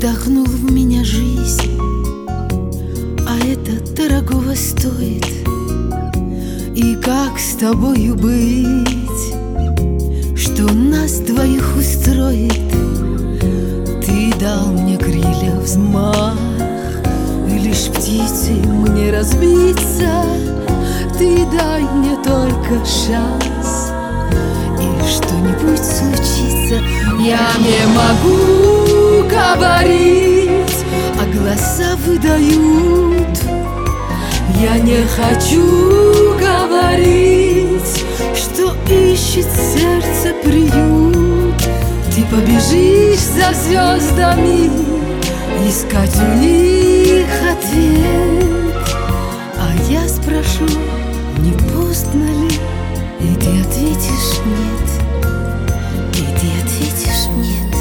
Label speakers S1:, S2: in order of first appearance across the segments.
S1: вдохнул в меня жизнь, а это дорогого стоит. И как с тобою быть, что нас двоих устроит? Ты дал мне крылья взмах, и лишь птицей мне разбиться. Ты дай мне только шанс, и что-нибудь случится. Я не могу говорить, а глаза выдают. Я не хочу говорить, что ищет сердце приют. Ты побежишь за звездами, искать у них ответ. А я спрошу, не поздно ли, и ты ответишь нет. И ты ответишь нет.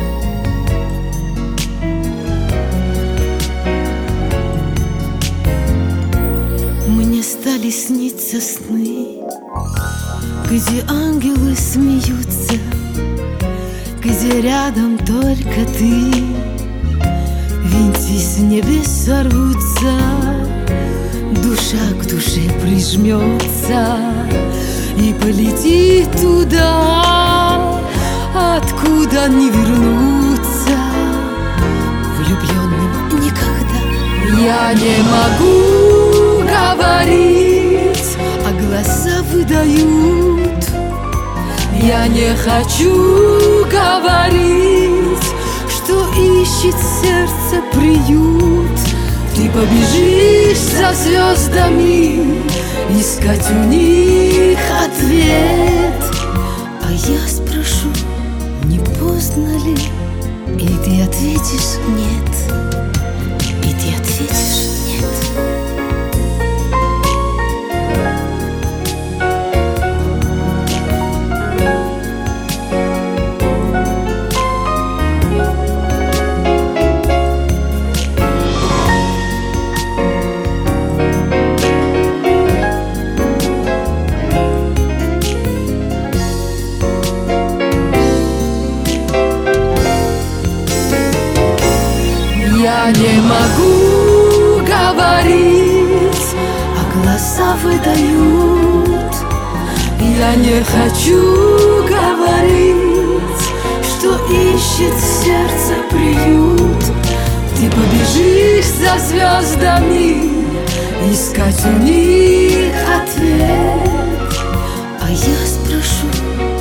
S1: Мне стали сниться сны, где ангелы смеются, где рядом только ты. Венцы с небес сорвутся, душа к душе прижмется и полетит туда, откуда не вернуться влюбленным никогда. Я не могу говорить, а глаза выдают. Я не хочу говорить, что ищет сердце приют. Ты побежишь за звездами, искать у них ответ. А я спрошу, не поздно ли, и ты ответишь нет. И ты ответишь нет. Я не могу говорить, а глаза выдают. Я не хочу говорить, что ищет сердце приют. Ты побежишь за звездами, искать у них ответ. А я спрошу,